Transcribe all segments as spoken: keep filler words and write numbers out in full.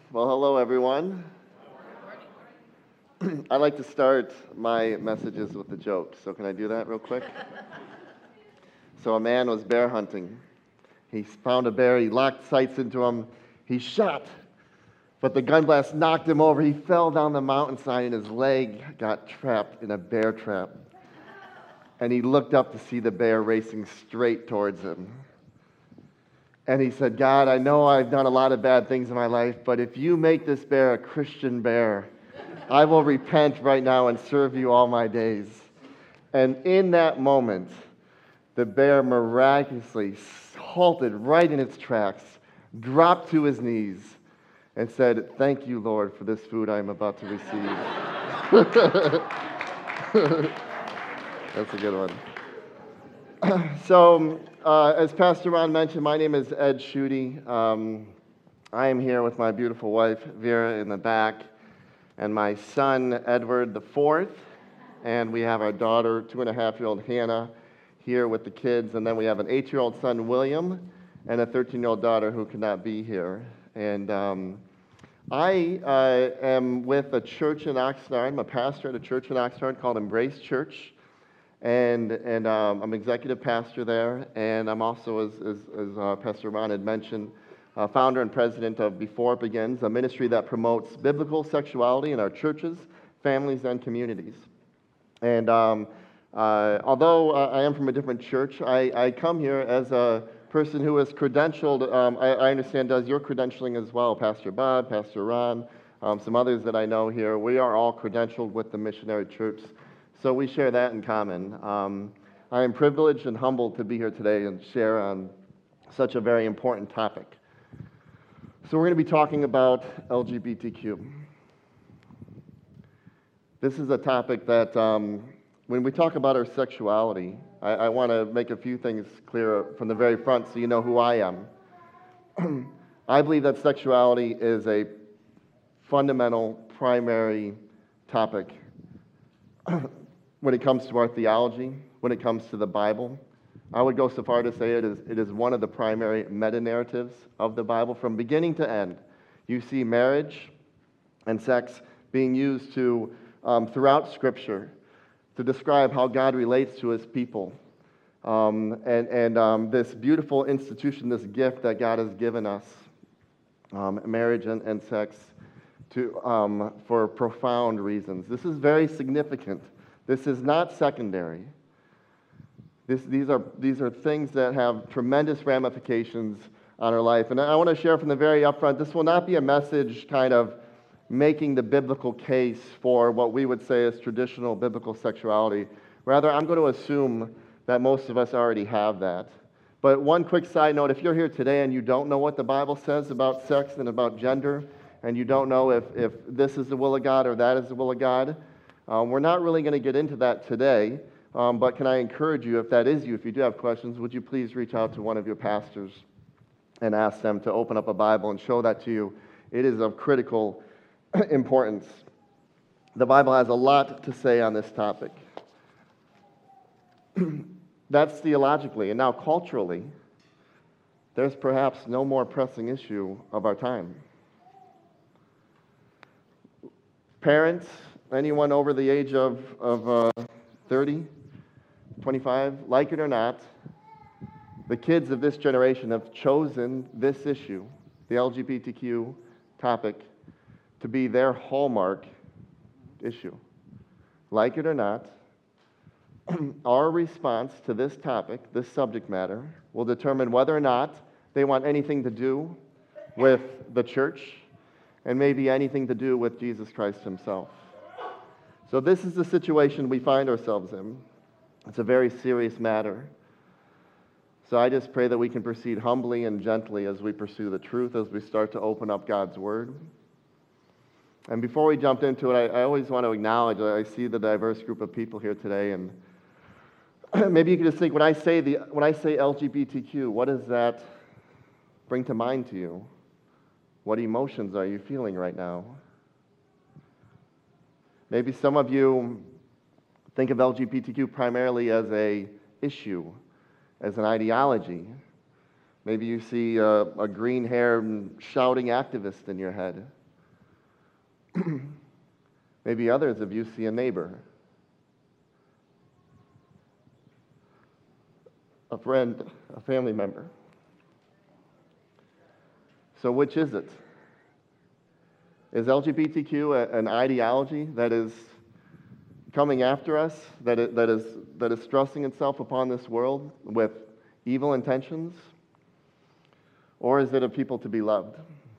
Well, hello, everyone. I like to start my messages with a joke, so can I do that real quick? So, a man was bear hunting. He found a bear, he locked sights into him, he shot, but the gun blast knocked him over. He fell down the mountainside, and his leg got trapped in a bear trap. And he looked up to see the bear racing straight towards him. And he said, God, I know I've done a lot of bad things in my life, but if you make this bear a Christian bear, I will repent right now and serve you all my days. And in that moment, the bear miraculously halted right in its tracks, dropped to his knees, and said, thank you, Lord, for this food I am about to receive. That's a good one. So, uh, as Pastor Ron mentioned, my name is Ed Schutte. Um, I am here with my beautiful wife, Vera, in the back, and my son, Edward the fourth, and we have our daughter, two-and-a-half-year-old Hannah, here with the kids, and then we have an eight-year-old son, William, and a thirteen-year-old daughter who could not be here. And um, I uh, am with a church in Oxnard. I'm a pastor at a church in Oxnard called Embrace Church. And, and um, I'm executive pastor there, and I'm also, as, as, as uh, Pastor Ron had mentioned, uh, founder and president of Before It Begins, a ministry that promotes biblical sexuality in our churches, families, and communities. And um, uh, although uh, I am from a different church, I, I come here as a person who is credentialed. Um, I, I understand does your credentialing as well, Pastor Bob, Pastor Ron, um, some others that I know here. We are all credentialed with the Missionary Church. So we share that in common. Um, I am privileged and humbled to be here today and share on such a very important topic. So we're going to be talking about L G B T Q. This is a topic that, um, when we talk about our sexuality, I, I want to make a few things clear from the very front so you know who I am. I believe that sexuality is a fundamental, primary topic when it comes to our theology, when it comes to the Bible. I would go so far to say it is, it is one of the primary meta-narratives of the Bible. From beginning to end, you see marriage and sex being used to, um, throughout Scripture to describe how God relates to His people. Um, and and um, this beautiful institution, this gift that God has given us, um, marriage and, and sex, to, um, for profound reasons. This is very significant. This is not secondary. This, these are, these are things that have tremendous ramifications on our life. And I want to share from the very upfront, this will not be a message kind of making the biblical case for what we would say is traditional biblical sexuality. Rather, I'm going to assume that most of us already have that. But one quick side note, if you're here today and you don't know what the Bible says about sex and about gender, and you don't know if, if this is the will of God or that is the will of God, Um, we're not really going to get into that today, um, but can I encourage you, if that is you, if you do have questions, would you please reach out to one of your pastors and ask them to open up a Bible and show that to you. It is of critical importance. The Bible has a lot to say on this topic. That's theologically, and now culturally, there's perhaps no more pressing issue of our time. Parents, anyone over the age of, of uh, thirty, twenty-five, like it or not, the kids of this generation have chosen this issue, the L G B T Q topic, to be their hallmark issue. Like it or not, our response to this topic, this subject matter, will determine whether or not they want anything to do with the church and maybe anything to do with Jesus Christ Himself. So this is the situation we find ourselves in. It's a very serious matter. So I just pray that we can proceed humbly and gently as we pursue the truth, as we start to open up God's Word. And before we jump into it, I, I always want to acknowledge that I see the diverse group of people here today, and maybe you can just think, when I say the when I say L G B T Q, what does that bring to mind to you? What emotions are you feeling right now? Maybe some of you think of L G B T Q primarily as a issue, as an ideology. Maybe you see a, a green-haired shouting activist in your head. Maybe others of you see a neighbor, a friend, a family member. So which is it? Is L G B T Q a, an ideology that is coming after us, that, it, that, is, that is stressing itself upon this world with evil intentions? Or is it a people to be loved?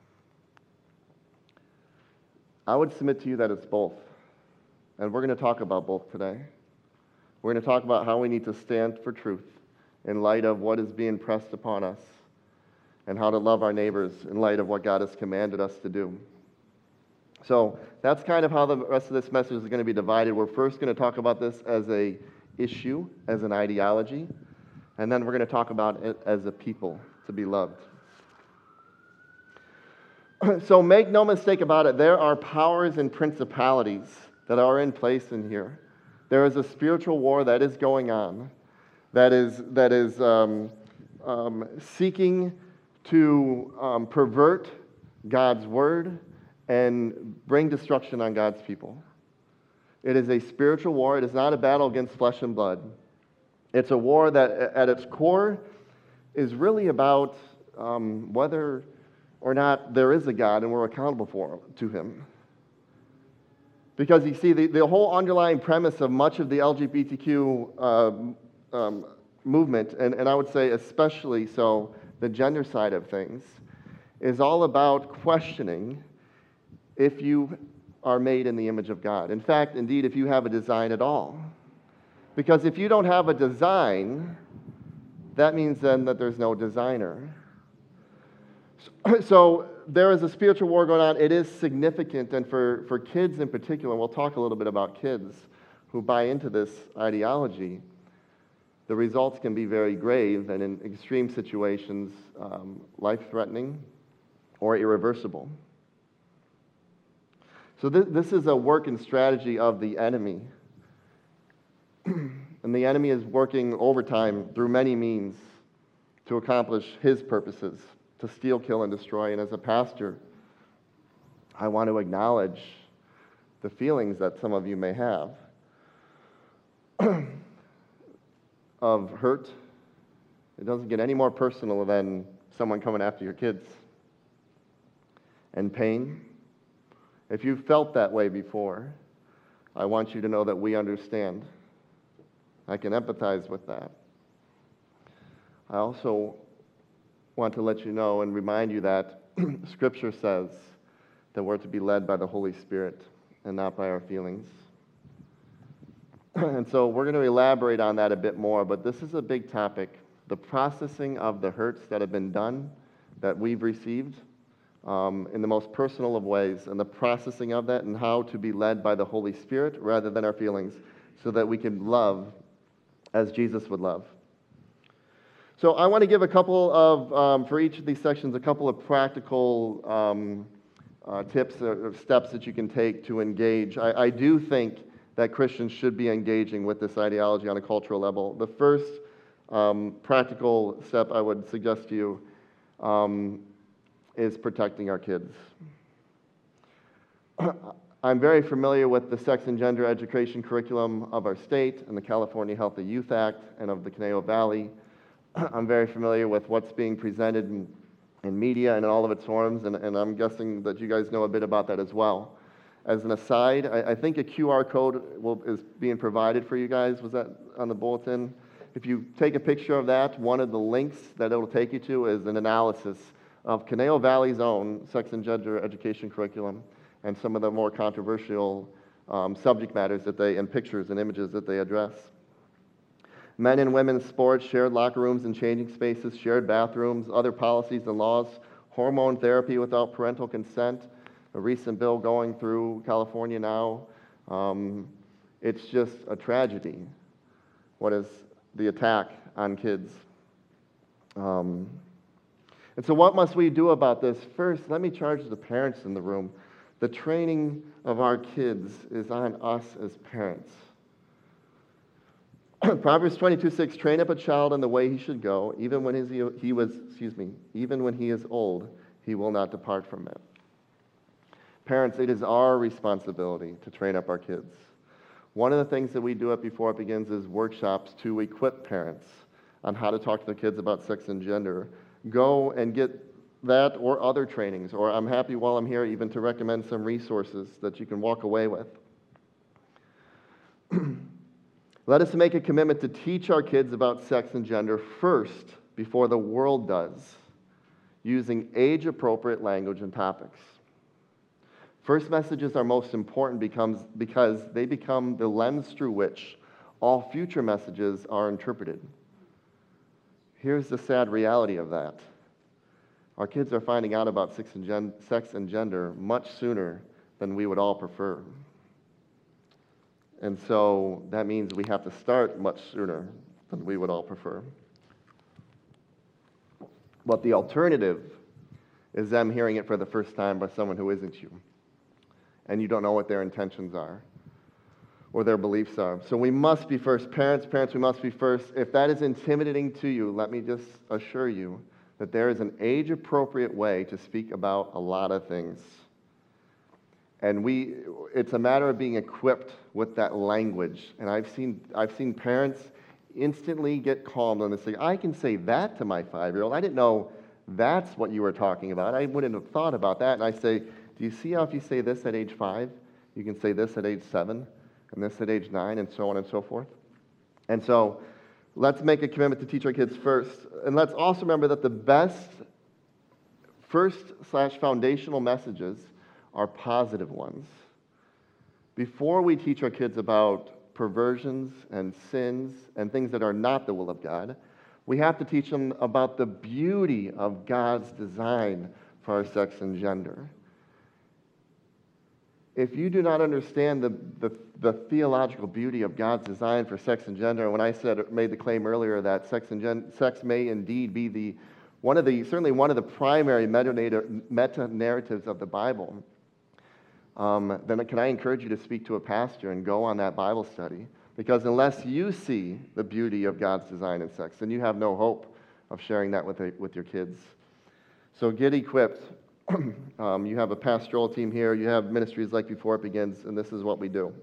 I would submit to you that it's both. And we're going to talk about both today. We're going to talk about how we need to stand for truth in light of what is being pressed upon us, and how to love our neighbors in light of what God has commanded us to do. So that's kind of how the rest of this message is going to be divided. We're first going to talk about this as a issue, as an ideology, and then we're going to talk about it as a people to be loved. So make no mistake about it, there are powers and principalities that are in place in here. There is a spiritual war that is going on, that is, that is um, um, seeking to um, pervert God's word and bring destruction on God's people. It is a spiritual war. It is not a battle against flesh and blood. It's a war that at its core is really about um, whether or not there is a God and we're accountable for to him. Because you see, the, the whole underlying premise of much of the L G B T Q uh, um, movement, and, and I would say especially so the gender side of things, is all about questioning if you are made in the image of God. In fact, indeed, if you have a design at all. Because if you don't have a design, that means then that there's no designer. So there is a spiritual war going on. It is significant, and for, for kids in particular, we'll talk a little bit about kids who buy into this ideology, the results can be very grave and in extreme situations, um, life-threatening or irreversible. So th- this is a work and strategy of the enemy. And the enemy is working overtime through many means to accomplish his purposes, to steal, kill, and destroy. And as a pastor, I want to acknowledge the feelings that some of you may have of hurt. It doesn't get any more personal than someone coming after your kids. And pain. If you've felt that way before, I want you to know that we understand. I can empathize with that. I also want to let you know and remind you that Scripture says that we're to be led by the Holy Spirit and not by our feelings. And so we're going to elaborate on that a bit more, but this is a big topic. The processing of the hurts that have been done, that we've received, um, in the most personal of ways, and the processing of that and how to be led by the Holy Spirit rather than our feelings so that we can love as Jesus would love. So I want to give a couple of, um, for each of these sections, a couple of practical um, uh, tips or steps that you can take to engage. I, I do think that Christians should be engaging with this ideology on a cultural level. The first um, practical step I would suggest to you um, is protecting our kids. I'm very familiar with the sex and gender education curriculum of our state and the California Healthy Youth Act and of the Conejo Valley. I'm very familiar with what's being presented in, in media and in all of its forms, and, and I'm guessing that you guys know a bit about that as well. As an aside, I, I think a Q R code will, is being provided for you guys. Was that on the bulletin? If you take a picture of that, one of the links that it will take you to is an analysis of Conejo Valley's own sex and gender education curriculum and some of the more controversial um, subject matters that they, and pictures and images that they address. Men and women's sports, shared locker rooms and changing spaces, shared bathrooms, other policies and laws, hormone therapy without parental consent, a recent bill going through California now. Um, it's just a tragedy. What is the attack on kids? Um, and so what must we do about this? First, let me charge the parents in the room. The training of our kids is on us as parents. Proverbs twenty-two six, train up a child in the way he should go, even when his, he was, excuse me, even when he is old, he will not depart from it. Parents, it is our responsibility to train up our kids. One of the things that we do at Before It Begins is workshops to equip parents on how to talk to their kids about sex and gender. Go and get that or other trainings, or I'm happy while I'm here even to recommend some resources that you can walk away with. Let us make a commitment to teach our kids about sex and gender first before the world does, using age-appropriate language and topics. First messages are most important becomes, because they become the lens through which all future messages are interpreted. Here's the sad reality of that. Our kids are finding out about sex and, gen- sex and gender much sooner than we would all prefer. And so that means we have to start much sooner than we would all prefer. But the alternative is them hearing it for the first time by someone who isn't you. And you don't know what their intentions are or their beliefs are. So we must be first. Parents, parents, we must be first. If that is intimidating to you, let me just assure you that there is an age-appropriate way to speak about a lot of things. And we, it's a matter of being equipped with that language. And I've seen, I've seen parents instantly get calmed when they say, I can say that to my five-year-old. I didn't know that's what you were talking about. I wouldn't have thought about that. And I say, do you see how if you say this at age five, you can say this at age seven, and this at age nine, and so on and so forth? And so let's make a commitment to teach our kids first. And let's also remember that the best first slash foundational messages are positive ones. Before we teach our kids about perversions and sins and things that are not the will of God, we have to teach them about the beauty of God's design for our sex and gender. If you do not understand the, the, the theological beauty of God's design for sex and gender, and when I said made the claim earlier that sex and gen, sex may indeed be the one of the certainly one of the primary meta narratives of the Bible, um, then can I encourage you to speak to a pastor and go on that Bible study? Because unless you see the beauty of God's design in sex, then you have no hope of sharing that with the, with your kids. So get equipped. Um, you have a pastoral team here. You have ministries like Before It Begins, and this is what we do.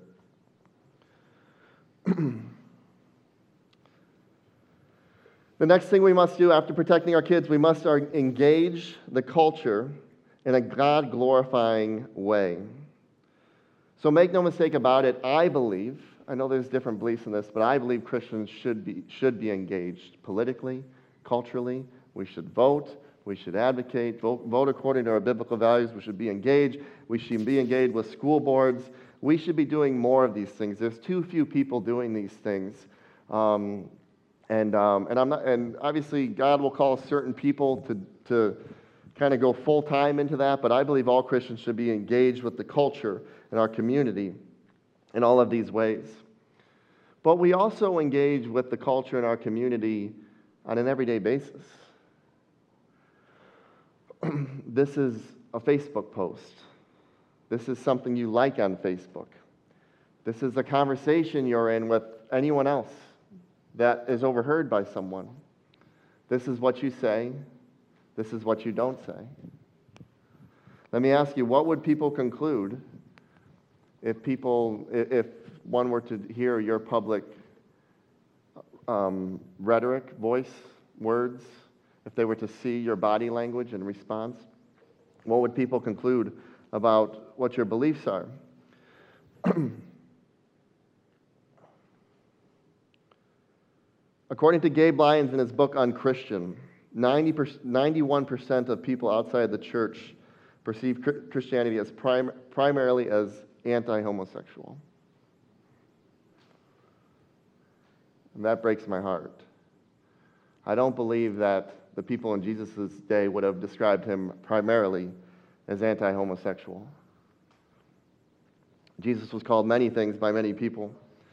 The next thing we must do after protecting our kids, we must engage the culture in a God-glorifying way. So make no mistake about it, I believe, I know there's different beliefs in this, but I believe Christians should be, should be engaged politically, culturally. We should vote. We should advocate, vote, vote according to our biblical values. We should be engaged. We should be engaged with school boards. We should be doing more of these things. There's too few people doing these things. Um, and um, and I'm not. And obviously, God will call certain people to to kind of go full time into that. But I believe all Christians should be engaged with the culture in our community in all of these ways. But we also engage with the culture in our community on an everyday basis. This is a Facebook post. This is something you like on Facebook. This is a conversation you're in with anyone else that is overheard by someone. This is what you say. This is what you don't say. Let me ask you, what would people conclude if people, if one were to hear your public um, rhetoric, voice, words, if they were to see your body language and response? What would people conclude about what your beliefs are? According to Gabe Lyons in his book Unchristian, ninety percent, ninety-one percent of people outside the church perceive Christianity as prim- primarily as anti-homosexual. And that breaks my heart. I don't believe that the people in Jesus' day would have described him primarily as anti-homosexual. Jesus was called many things by many people.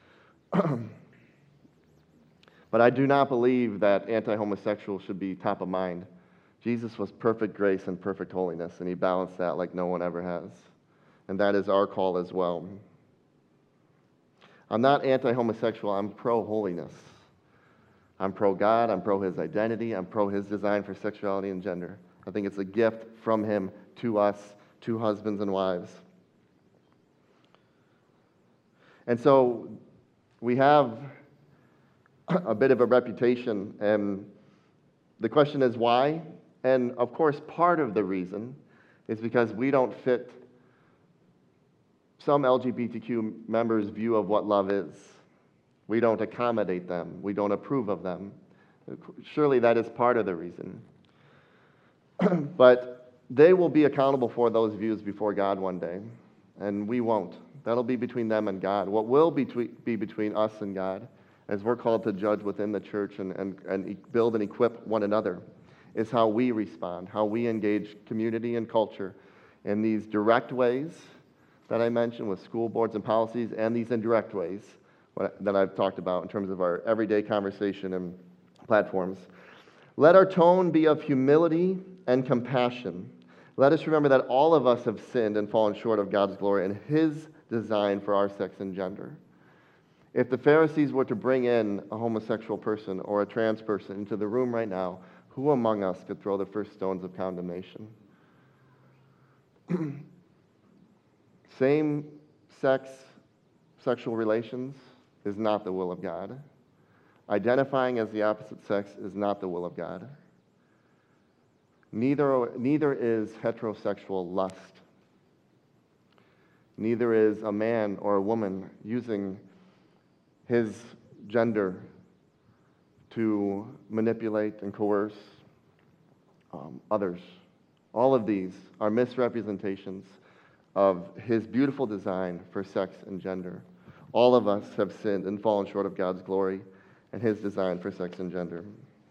But I do not believe that anti-homosexual should be top of mind. Jesus was perfect grace and perfect holiness, and he balanced that like no one ever has. And that is our call as well. I'm not anti-homosexual, I'm pro-holiness. I'm pro-God, I'm pro-his identity, I'm pro-his design for sexuality and gender. I think it's a gift from him to us to husbands and wives. And so we have a bit of a reputation, and the question is why? And of course, part of the reason is because we don't fit some L G B T Q members' view of what love is. We don't accommodate them. We don't approve of them. Surely that is part of the reason. But they will be accountable for those views before God one day, and we won't. That'll be between them and God. What will be, be between us and God, as we're called to judge within the church and, and, and build and equip one another, is how we respond, how we engage community and culture in these direct ways that I mentioned with school boards and policies, and these indirect ways that I've talked about in terms of our everyday conversation and platforms. Let our tone be of humility and compassion. Let us remember that all of us have sinned and fallen short of God's glory and His design for our sex and gender. If the Pharisees were to bring in a homosexual person or a trans person into the room right now, who among us could throw the first stones of condemnation? Same-sex sexual relations is not the will of God. Identifying as the opposite sex is not the will of God. Neither, neither is heterosexual lust. Neither is a man or a woman using his gender to manipulate and coerce um, others. All of these are misrepresentations of His beautiful design for sex and gender. All of us have sinned and fallen short of God's glory and His design for sex and gender.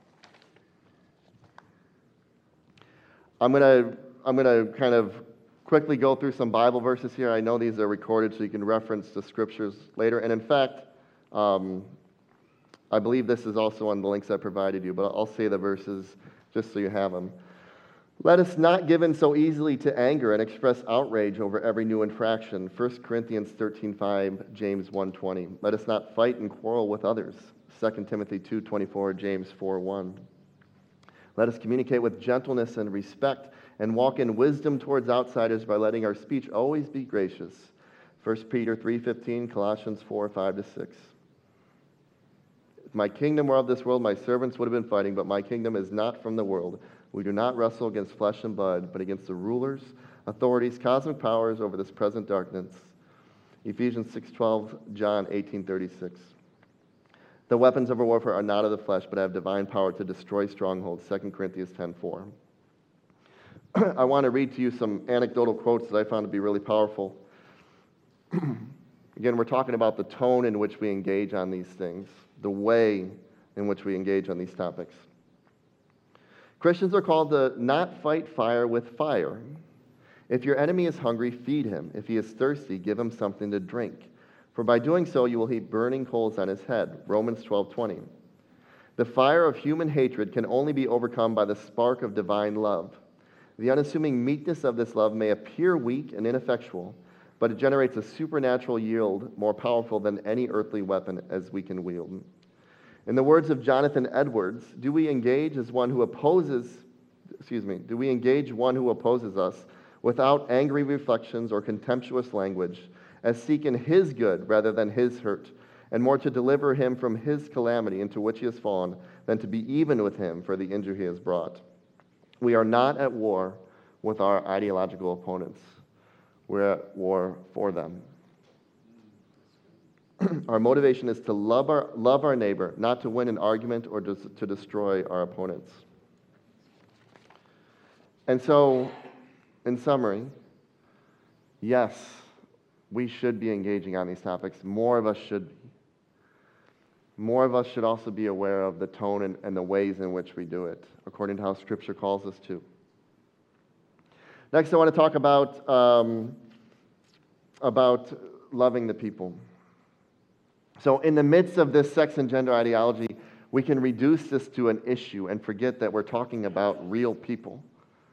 I'm going to I'm going to kind of quickly go through some Bible verses here. I know these are recorded so you can reference the scriptures later. And in fact, um, I believe this is also on the links I provided you, but I'll say the verses just so you have them. Let us not give in so easily to anger and express outrage over every new infraction. First Corinthians thirteen five, James one twenty. Let us not fight and quarrel with others. Second Timothy two twenty-four, James four one. Let us communicate with gentleness and respect and walk in wisdom towards outsiders by letting our speech always be gracious. First Peter three fifteen, Colossians four five to six. If my kingdom were of this world, my servants would have been fighting, but my kingdom is not from the world. We do not wrestle against flesh and blood, but against the rulers, authorities, cosmic powers over this present darkness. Ephesians six twelve, John eighteen thirty-six. The weapons of our warfare are not of the flesh, but have divine power to destroy strongholds. Second Corinthians ten four. I want to read to you some anecdotal quotes that I found to be really powerful. Again, we're talking about the tone in which we engage on these things, the way in which we engage on these topics. Christians are called to not fight fire with fire. If your enemy is hungry, feed him. If he is thirsty, give him something to drink. For by doing so, you will heap burning coals on his head. Romans twelve twenty. The fire of human hatred can only be overcome by the spark of divine love. The unassuming meekness of this love may appear weak and ineffectual, but it generates a supernatural yield more powerful than any earthly weapon as we can wield. In the words of Jonathan Edwards, do we engage as one who opposes, excuse me, do we engage one who opposes us without angry reflections or contemptuous language, as seeking his good rather than his hurt, and more to deliver him from his calamity into which he has fallen than to be even with him for the injury he has brought? We are not at war with our ideological opponents. We're at war for them. Our motivation is to love our, love our neighbor, not to win an argument or to, to destroy our opponents. And so, in summary, yes, we should be engaging on these topics. More of us should be. More of us should also be aware of the tone and, and the ways in which we do it, according to how Scripture calls us to. Next, I want to talk about, um, about loving the people. So in the midst of this sex and gender ideology, we can reduce this to an issue and forget that we're talking about real people.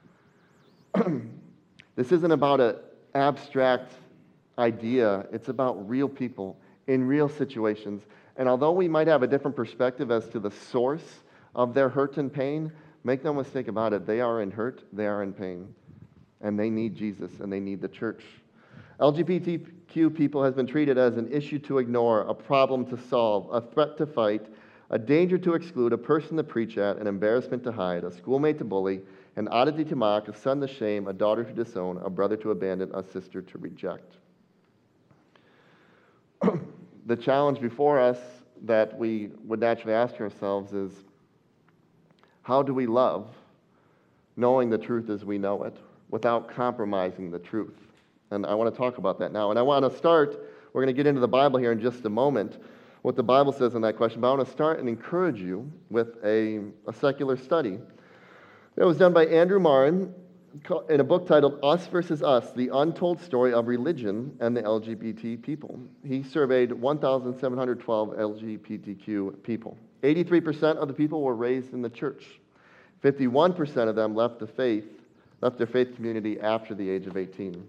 This isn't about an abstract idea. It's about real people in real situations. And although we might have a different perspective as to the source of their hurt and pain, make no mistake about it, they are in hurt, they are in pain. and they need Jesus, and they need the church. L G B T Q people has been treated as an issue to ignore, a problem to solve, a threat to fight, a danger to exclude, a person to preach at, an embarrassment to hide, a schoolmate to bully, an oddity to mock, a son to shame, a daughter to disown, a brother to abandon, a sister to reject. The challenge before us that we would naturally ask ourselves is, how do we love, knowing the truth as we know it, without compromising the truth? And I want to talk about that now. And I want to start, we're going to get into the Bible here in just a moment, what the Bible says on that question, but I want to start and encourage you with a, a secular study. It was done by Andrew Marin in a book titled Us versus Us, The Untold Story of Religion and the L G B T People. He surveyed one thousand seven hundred twelve L G B T Q people. eighty-three percent of the people were raised in the church. fifty-one percent of them left the faith, left their faith community after the age of eighteen.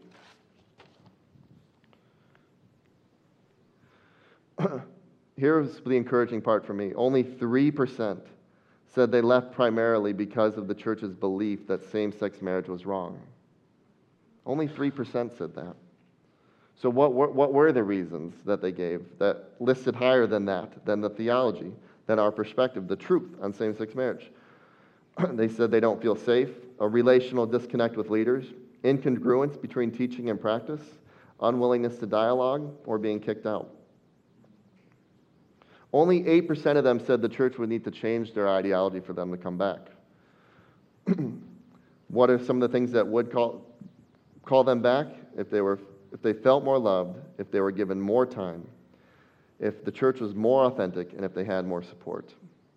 Here's the encouraging part for me. Only three percent said they left primarily because of the church's belief that same-sex marriage was wrong. Only three percent said that. So what were, what were the reasons that they gave that listed higher than that, than the theology, than our perspective, the truth on same-sex marriage? They said they don't feel safe, a relational disconnect with leaders, incongruence between teaching and practice, unwillingness to dialogue, or being kicked out. Only eight percent of them said the church would need to change their ideology for them to come back. What are some of the things that would call, call them back? If they were, if they felt more loved, if they were given more time, if the church was more authentic, and if they had more support.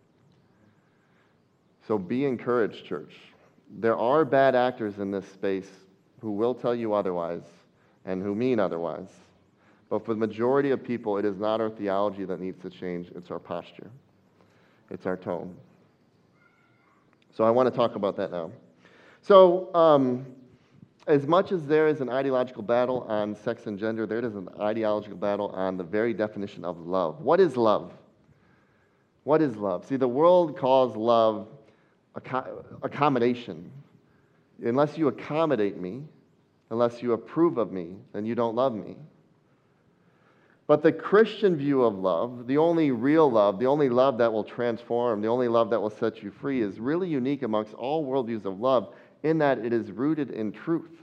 So be encouraged, church. There are bad actors in this space who will tell you otherwise and who mean otherwise. But for the majority of people, it is not our theology that needs to change, it's our posture. It's our tone. So I want to talk about that now. So um, as much as there is an ideological battle on sex and gender, there is an ideological battle on the very definition of love. What is love? What is love? See, the world calls love Acco- accommodation. Unless you accommodate me, unless you approve of me, then you don't love me. But the Christian view of love, the only real love, the only love that will transform, the only love that will set you free, is really unique amongst all worldviews of love in that it is rooted in truth.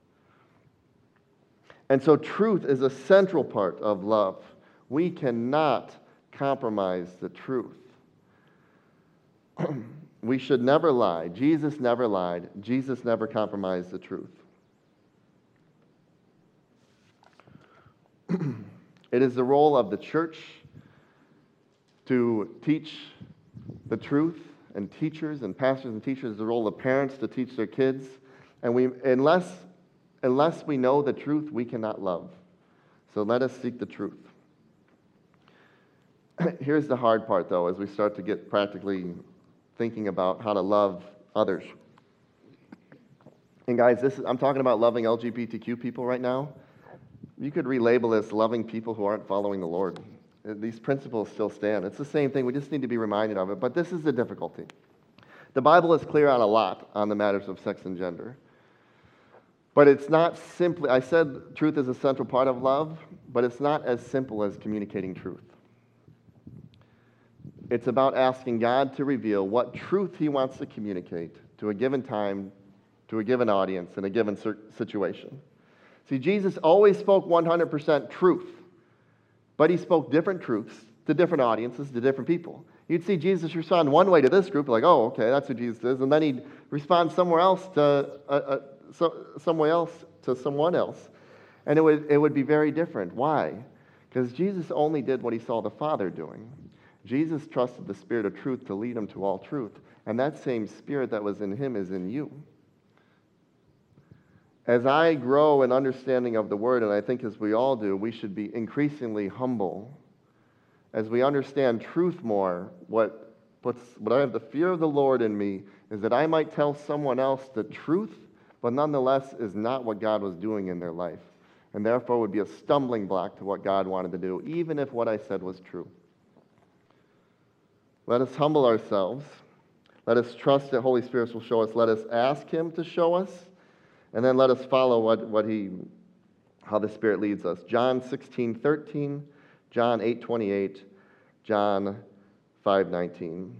And so truth is a central part of love. We cannot compromise the truth. We should never lie. Jesus never lied. Jesus never compromised the truth. It is the role of the church to teach the truth, and teachers and pastors and teachers, the role of parents to teach their kids. And we, unless, unless we know the truth, we cannot love. So let us seek the truth. Here's the hard part, though, as we start to get practically thinking about how to love others. And guys, this is, I'm talking about loving L G B T Q people right now. You could relabel this loving people who aren't following the Lord. These principles still stand. It's the same thing. We just need to be reminded of it. But this is the difficulty. The Bible is clear on a lot on the matters of sex and gender. But it's not simply, I said truth is a central part of love, but it's not as simple as communicating truth. It's about asking God to reveal what truth He wants to communicate to a given time, to a given audience, in a given situation. See, Jesus always spoke one hundred percent truth, but He spoke different truths to different audiences, to different people. You'd see Jesus respond one way to this group, like, oh, okay, that's who Jesus is, and then He'd respond somewhere else to uh, uh, so, somewhere else to someone else, and it would it would be very different. Why? Because Jesus only did what He saw the Father doing. Jesus trusted the Spirit of truth to lead Him to all truth, and that same Spirit that was in Him is in you. As I grow in understanding of the Word, and I think as we all do, we should be increasingly humble. As we understand truth more, what, puts, what I have the fear of the Lord in me is that I might tell someone else the truth, but nonetheless is not what God was doing in their life, and therefore would be a stumbling block to what God wanted to do, even if what I said was true. Let us humble ourselves. Let us trust that Holy Spirit will show us. Let us ask Him to show us. And then let us follow what, what he, how the Spirit leads us. John sixteen thirteen, John eight twenty-eight, John five nineteen.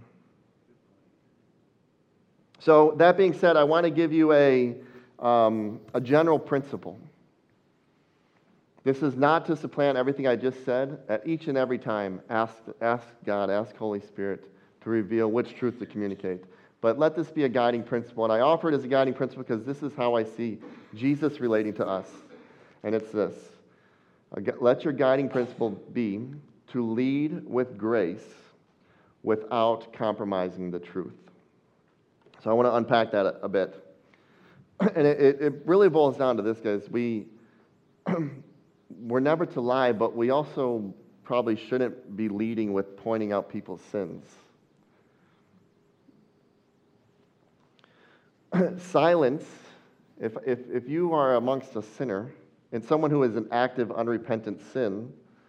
So that being said, I want to give you a, um, a general principle. This is not to supplant everything I just said. At each and every time, ask, ask God, ask Holy Spirit to reveal which truth to communicate. But let this be a guiding principle. And I offer it as a guiding principle because this is how I see Jesus relating to us. And it's this. Let your guiding principle be to lead with grace without compromising the truth. So I want to unpack that a, a bit. And it, it really boils down to this, guys. We, we're never to lie, but we also probably shouldn't be leading with pointing out people's sins. Silence, if, if, if you are amongst a sinner and someone who is an active, unrepentant sin,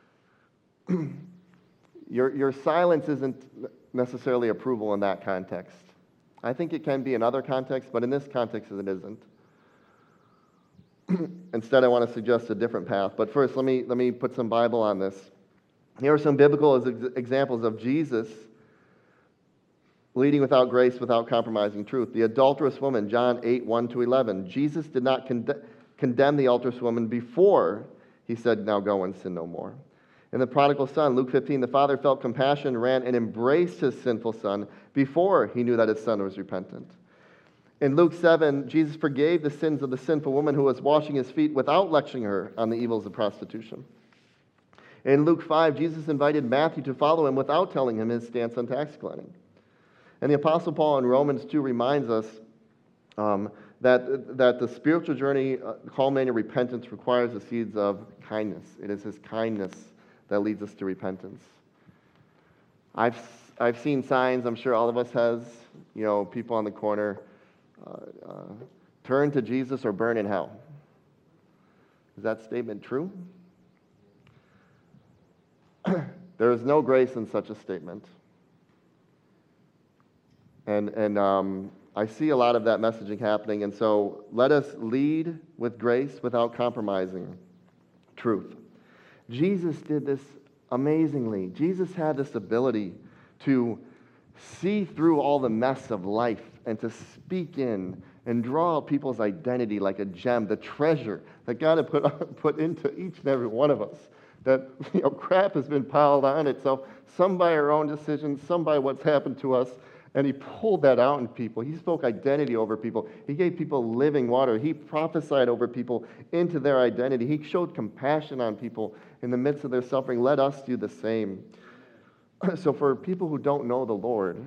your, your silence isn't necessarily approval in that context. I think it can be in other contexts, but in this context it isn't. Instead, I want to suggest a different path. But first, let me, let me put some Bible on this. Here are some biblical examples of Jesus leading without grace, without compromising truth. The adulterous woman, John eight, one to eleven. Jesus did not conde- condemn the adulterous woman before he said, now go and sin no more. In the prodigal son, Luke fifteen, the father felt compassion, ran and embraced his sinful son before he knew that his son was repentant. In Luke seven, Jesus forgave the sins of the sinful woman who was washing his feet without lecturing her on the evils of prostitution. In Luke five, Jesus invited Matthew to follow him without telling him his stance on tax collecting. And the Apostle Paul in Romans two reminds us um, that, that the spiritual journey, uh, culminating repentance, requires the seeds of kindness. It is his kindness that leads us to repentance. I've, I've seen signs, I'm sure all of us has, you know, people on the corner, uh, uh, turn to Jesus or burn in hell. Is that statement true? There is no grace in such a statement. And, and um, I see a lot of that messaging happening, and so let us lead with grace without compromising truth. Jesus did this amazingly. Jesus had this ability to see through all the mess of life and to speak in and draw out people's identity like a gem, the treasure that God had put, put into each and every one of us. That, you know, crap has been piled on itself, some by our own decisions, some by what's happened to us. And he pulled that out in people. He spoke identity over people. He gave people living water. He prophesied over people into their identity. He showed compassion on people in the midst of their suffering. Let us do the same. So for people who don't know the Lord,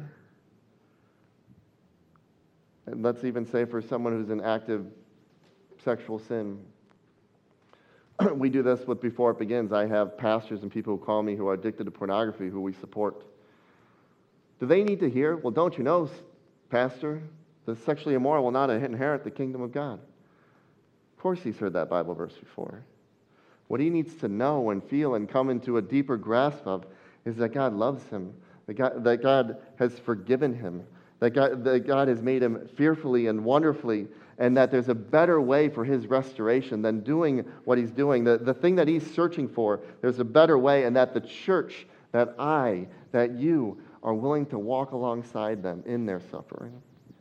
and let's even say for someone who's in active sexual sin, we do this with Before It Begins. I have pastors and people who call me who are addicted to pornography who we support. Do they need to hear, well, don't you know, Pastor, the sexually immoral will not inherit the kingdom of God? Of course he's heard that Bible verse before. What he needs to know and feel and come into a deeper grasp of is that God loves him, that God, that God has forgiven him, that God, that God has made him fearfully and wonderfully, and that there's a better way for his restoration than doing what he's doing. The, the thing that he's searching for, there's a better way, and that the church, that I, that you, are willing to walk alongside them in their suffering.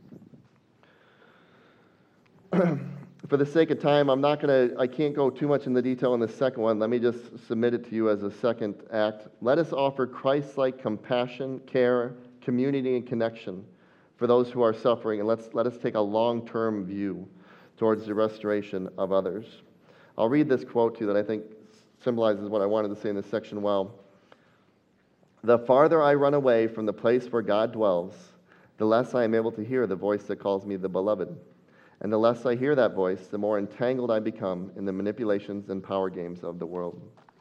For the sake of time, I'm not going to, I can't go too much in the detail in the second one. Let me just submit it to you as a second act. Let us offer Christ-like compassion, care, community, and connection for those who are suffering, and let's let us take a long-term view towards the restoration of others. I'll read this quote to you that I think symbolizes what I wanted to say in this section well. The farther I run away from the place where God dwells, the less I am able to hear the voice that calls me the beloved. And the less I hear that voice, the more entangled I become in the manipulations and power games of the world.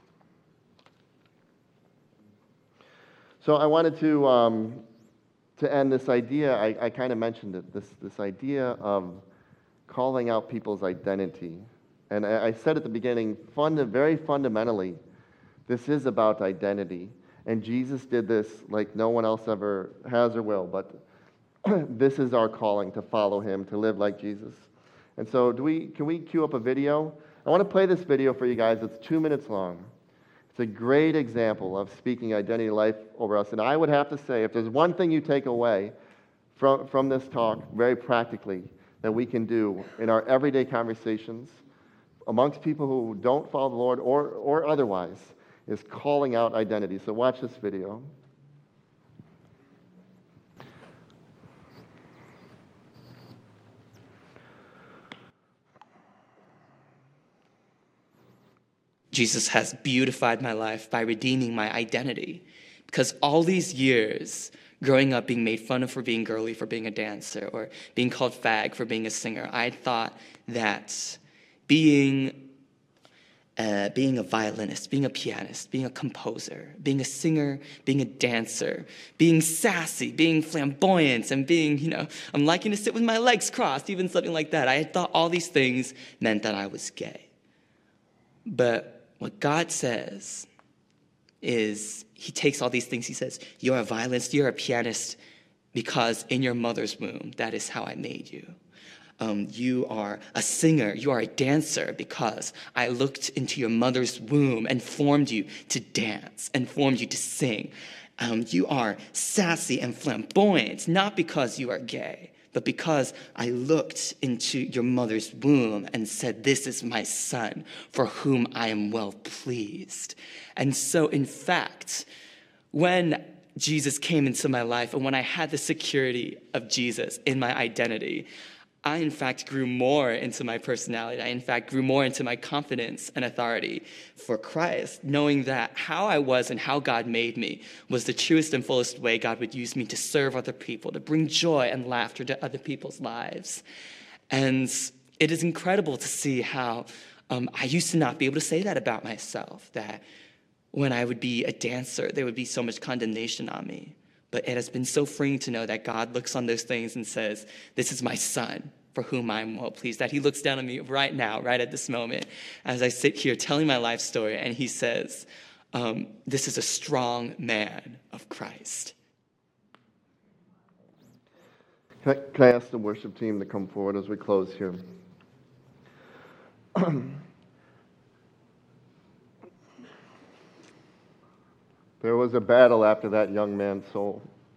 So I wanted to um, to end this idea, I, I kind of mentioned it, this, this idea of calling out people's identity. And I, I said at the beginning, funda- very fundamentally, this is about identity. And Jesus did this like no one else ever has or will, but this is our calling, to follow him, to live like Jesus. And so do we? Can we cue up a video? I want to play this video for you guys. It's two minutes long. It's a great example of speaking identity life over us. And I would have to say, if there's one thing you take away from, from this talk, very practically, that we can do in our everyday conversations amongst people who don't follow the Lord or, or otherwise, is calling out identity. So watch this video. Jesus has beautified my life by redeeming my identity. Because all these years, growing up being made fun of for being girly, for being a dancer, or being called fag for being a singer, I thought that being, uh, being a violinist, being a pianist, being a composer, being a singer, being a dancer, being sassy, being flamboyant, and being, you know, I'm liking to sit with my legs crossed, even something like that. I had thought all these things meant that I was gay. But what God says is, he takes all these things, he says, you're a violinist, you're a pianist, because in your mother's womb, that is how I made you. Um, you are a singer, you are a dancer, because I looked into your mother's womb and formed you to dance and formed you to sing. Um, you are sassy and flamboyant, not because you are gay, but because I looked into your mother's womb and said, this is my son for whom I am well pleased. And so, in fact, when Jesus came into my life and when I had the security of Jesus in my identity, I, in fact, grew more into my personality. I, in fact, grew more into my confidence and authority for Christ, knowing that how I was and how God made me was the truest and fullest way God would use me to serve other people, to bring joy and laughter to other people's lives. And it is incredible to see how um, I used to not be able to say that about myself, that when I would be a dancer, there would be so much condemnation on me. But it has been so freeing to know that God looks on those things and says, this is my son for whom I'm well pleased. That he looks down on me right now, right at this moment, as I sit here telling my life story, and he says, um, this is a strong man of Christ. Can I, can I ask the worship team to come forward as we close here? There was a battle after that young man's soul.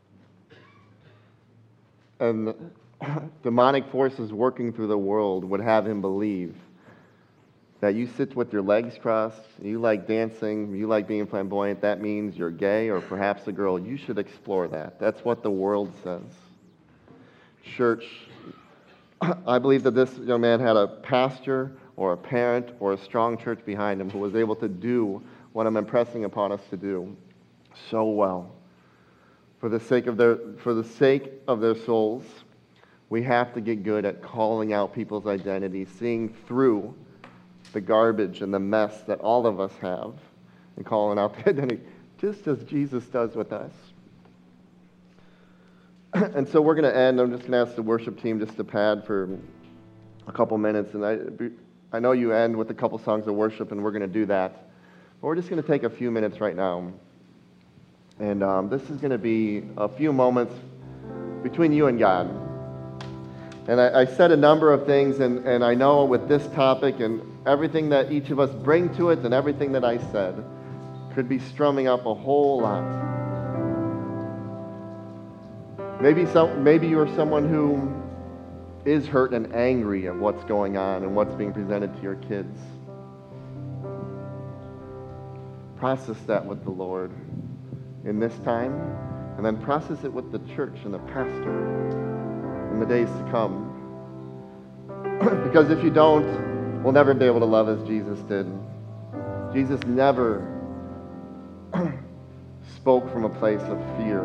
And demonic forces working through the world would have him believe that you sit with your legs crossed, you like dancing, you like being flamboyant, that means you're gay or perhaps a girl. You should explore that. That's what the world says. Church, I believe that this young man had a pastor or a parent or a strong church behind him who was able to do what I'm impressing upon us to do so well. For the sake of their, for the sake of their souls, we have to get good at calling out people's identity, seeing through the garbage and the mess that all of us have, and calling out the identity, just as Jesus does with us. And so we're going to end. I'm just going to ask the worship team just to pad for a couple minutes. And I, I know you end with a couple songs of worship, and we're going to do that. But we're just going to take a few minutes right now. And um, this is going to be a few moments between you and God. And I, I said a number of things, and, and I know with this topic and everything that each of us bring to it and everything that I said could be strumming up a whole lot. Maybe some, maybe you're someone who is hurt and angry at what's going on and what's being presented to your kids. Process that with the Lord in this time, and then process it with the church and the pastor in the days to come. Because if you don't, we'll never be able to love as Jesus did. Jesus never spoke from a place of fear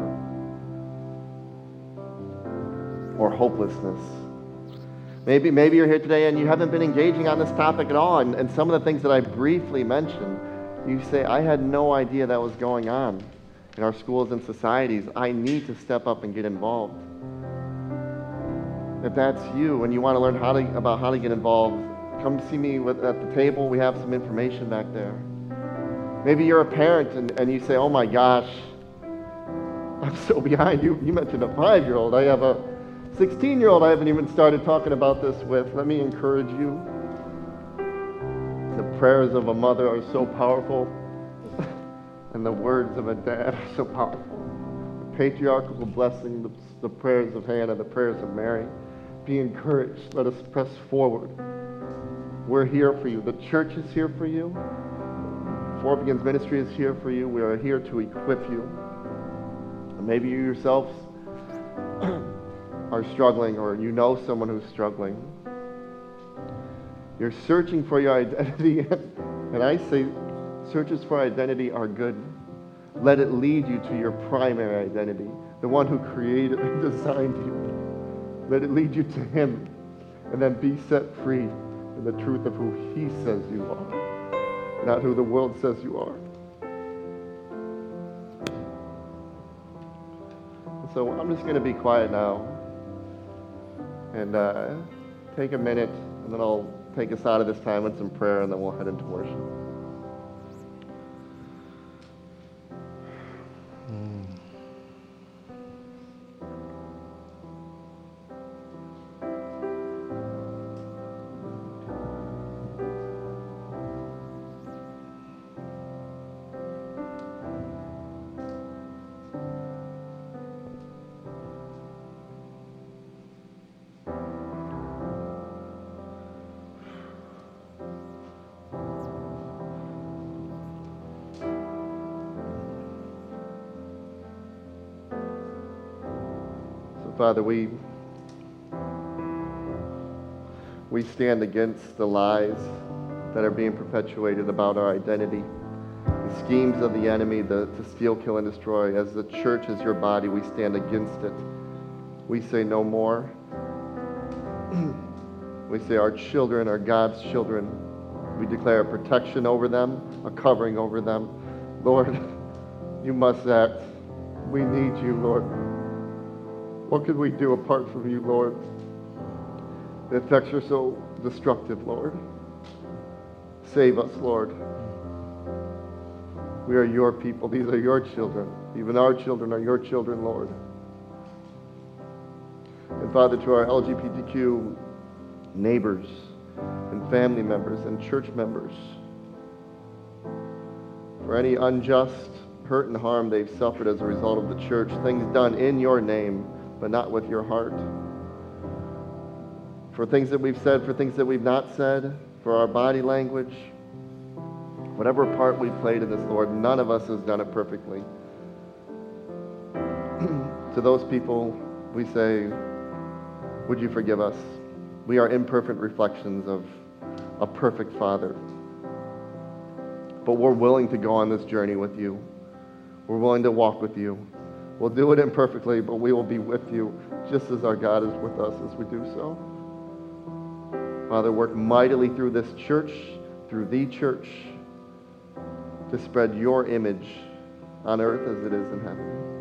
or hopelessness. Maybe, maybe you're here today and you haven't been engaging on this topic at all, and, and some of the things that I briefly mentioned, you say, I had no idea that was going on in our schools and societies. I need to step up and get involved. If that's you and you want to learn how to, about how to get involved, come see me with, at the table. We have some information back there. Maybe you're a parent and, and you say, oh my gosh, I'm so behind. You, you mentioned a five-year-old. I have a sixteen-year-old I haven't even started talking about this with. Let me encourage you. The prayers of a mother are so powerful, and the words of a dad are so powerful. The patriarchal blessing, the, the prayers of Hannah, the prayers of Mary. Be encouraged. Let us press forward. We're here for you. The church is here for you. Four Begins Ministry is here for you. We are here to equip you. And maybe you yourselves are struggling, or you know someone who's struggling. You're searching for your identity, and I say searches for identity are good. Let it lead you to your primary identity, the one who created and designed you. Let it lead you to Him, and then be set free in the truth of who He says you are, not who the world says you are. So I'm just going to be quiet now and uh, take a minute, and then I'll take us out of this time with some prayer, and then we'll head into worship. Father, we we stand against the lies that are being perpetuated about our identity, the schemes of the enemy the, to steal, kill, and destroy. As the church, as your body, we stand against it. We say no more. We say our children are God's children. We declare a protection over them, a covering over them. Lord, you must act. We need you, Lord. What could we do apart from you, Lord? The effects are so destructive, Lord. Save us, Lord. We are your people. These are your children. Even our children are your children, Lord. And Father, to our L G B T Q neighbors and family members and church members, for any unjust hurt and harm they've suffered as a result of the church, things done in your name, but not with your heart. For things that we've said, for things that we've not said, for our body language, whatever part we played in this, Lord, none of us has done it perfectly. To those people, we say, would you forgive us? We are imperfect reflections of a perfect Father. But we're willing to go on this journey with you. We're willing to walk with you. We'll do it imperfectly, but we will be with you just as our God is with us as we do so. Father, work mightily through this church, through the church, to spread your image on earth as it is in heaven.